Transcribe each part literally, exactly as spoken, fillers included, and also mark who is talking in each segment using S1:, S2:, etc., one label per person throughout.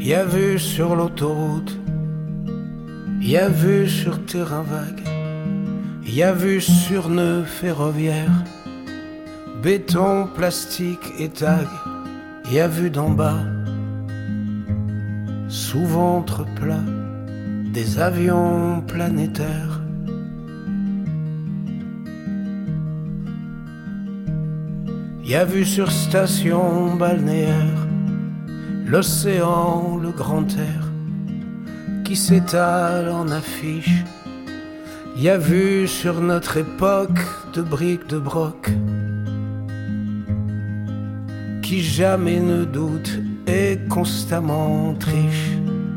S1: Y a vu sur l'autoroute, y a vu sur terrain vague, y a vu sur nœud ferroviaire, béton, plastique et tag. Y a vu d'en bas, sous ventre plat, des avions planétaires. Y a vu sur station balnéaire, l'océan, le grand air qui s'étale en affiche. Y a vu sur notre époque de briques de broc qui jamais ne doute et constamment triche.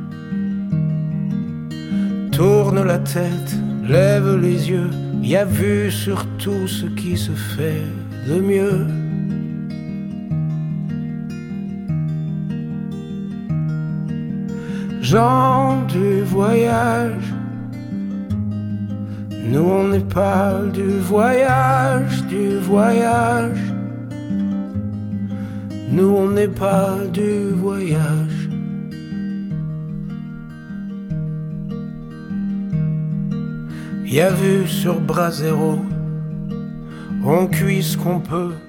S1: Tourne la tête, lève les yeux, y a vu sur tout ce qui se fait de mieux. Gens du voyage, nous on n'est pas du voyage, du voyage. Nous on n'est pas du voyage. Y a vu sur Brasero, on cuit ce qu'on peut,